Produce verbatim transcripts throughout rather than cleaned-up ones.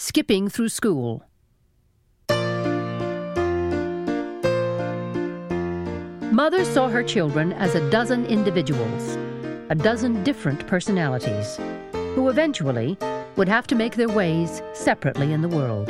Skipping through school. Mother saw her children as a dozen individuals, a dozen different personalities, who eventually would have to make their ways separately in the world.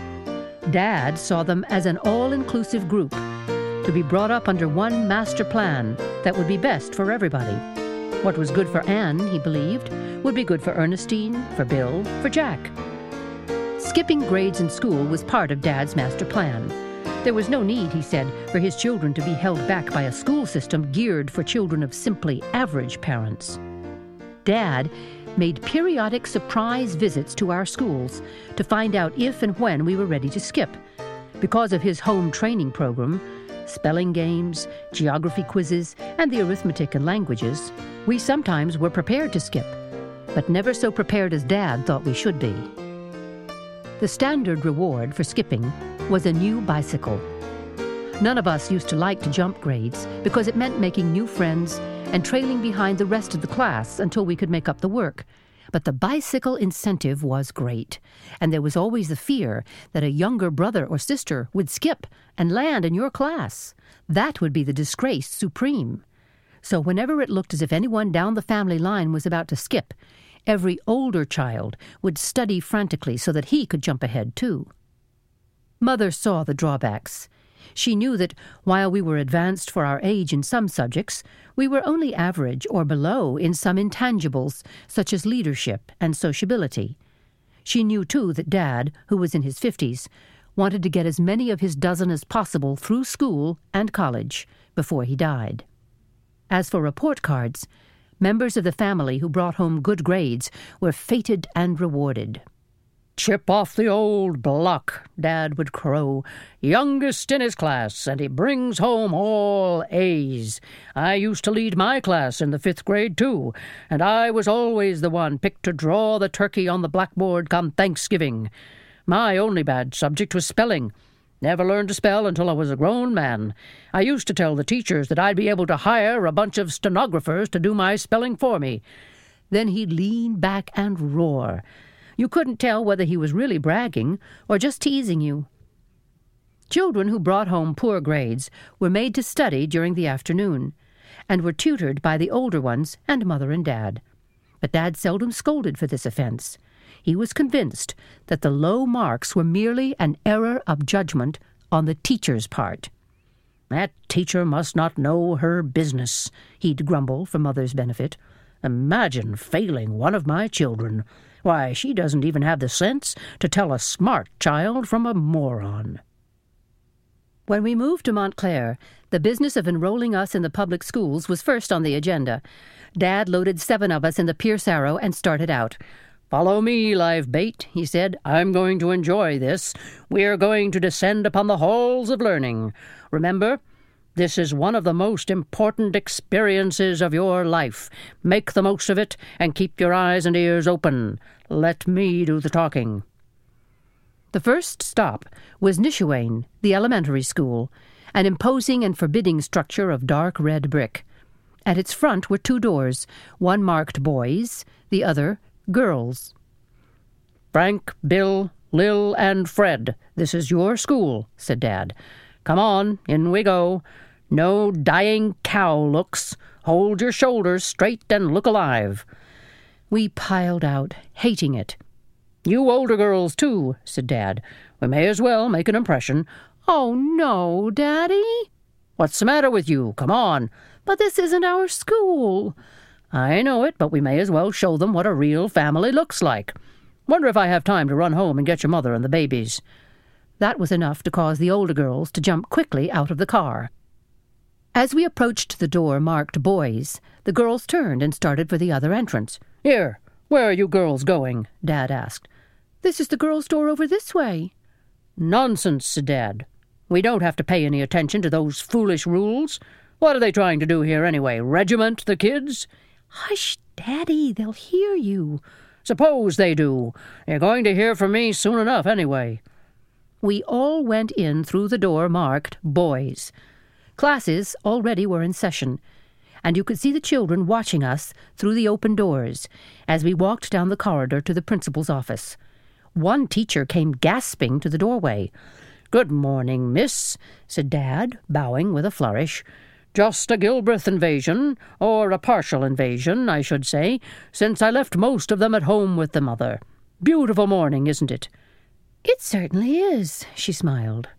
Dad saw them as an all-inclusive group, to be brought up under one master plan that would be best for everybody. What was good for Anne, he believed, would be good for Ernestine, for Bill, for Jack. Skipping grades in school was part of Dad's master plan. There was no need, he said, for his children to be held back by a school system geared for children of simply average parents. Dad made periodic surprise visits to our schools to find out if and when we were ready to skip. Because of his home training program, spelling games, geography quizzes, and the arithmetic and languages, we sometimes were prepared to skip, but never so prepared as Dad thought we should be. The standard reward for skipping was a new bicycle. None of us used to like to jump grades because it meant making new friends and trailing behind the rest of the class until we could make up the work. But the bicycle incentive was great, and there was always the fear that a younger brother or sister would skip and land in your class. That would be the disgrace supreme. So whenever it looked as if anyone down the family line was about to skip, every older child would study frantically so that he could jump ahead too. Mother saw the drawbacks. She knew that while we were advanced for our age in some subjects, we were only average or below in some intangibles, such as leadership and sociability. She knew, too, that Dad, who was in his fifties, wanted to get as many of his dozen as possible through school and college before he died. As for report cards, members of the family who brought home good grades were feted and rewarded. "Chip off the old block," Dad would crow. "Youngest in his class, and he brings home all A's. I used to lead my class in the fifth grade, too, and I was always the one picked to draw the turkey on the blackboard come Thanksgiving. My only bad subject was spelling. Never learned to spell until I was a grown man. I used to tell the teachers that I'd be able to hire a bunch of stenographers to do my spelling for me." Then he'd lean back and roar. You couldn't tell whether he was really bragging or just teasing you. Children who brought home poor grades were made to study during the afternoon and were tutored by the older ones and Mother and Dad. But Dad seldom scolded for this offense. He was convinced that the low marks were merely an error of judgment on the teacher's part. "That teacher must not know her business," he'd grumble for Mother's benefit. "Imagine failing one of my children. Why, she doesn't even have the sense to tell a smart child from a moron." When we moved to Montclair, the business of enrolling us in the public schools was first on the agenda. Dad loaded seven of us in the Pierce Arrow and started out. "Follow me, live bait," he said. "I'm going to enjoy this. We're going to descend upon the halls of learning. Remember, this is one of the most important experiences of your life. Make the most of it and keep your eyes and ears open. Let me do the talking." The first stop was Nishuane, the elementary school, an imposing and forbidding structure of dark red brick. At its front were two doors, one marked boys, the other girls. "Frank, Bill, Lil, and Fred, this is your school," said Dad. "Come on, in we go. No dying cow looks. Hold your shoulders straight and look alive." We piled out, hating it. "You older girls, too," said Dad. "We may as well make an impression." "Oh, no, Daddy." "What's the matter with you? Come on." "But this isn't our school." "I know it, but we may as well show them what a real family looks like. Wonder if I have time to run home and get your mother and the babies." That was enough to cause the older girls to jump quickly out of the car. As we approached the door marked boys, the girls turned and started for the other entrance. "Here, where are you girls going?" Dad asked. "This is the girls' door over this way." "Nonsense," said Dad. "We don't have to pay any attention to those foolish rules. What are they trying to do here anyway, regiment the kids?" "Hush, Daddy, they'll hear you." "Suppose they do. You're going to hear from me soon enough anyway." We all went in through the door marked boys. Classes already were in session, and you could see the children watching us through the open doors as we walked down the corridor to the principal's office. One teacher came gasping to the doorway. "Good morning, miss," said Dad, bowing with a flourish. "Just a Gilbreth invasion, or a partial invasion, I should say, since I left most of them at home with the mother. Beautiful morning, isn't it?" "It certainly is," she smiled.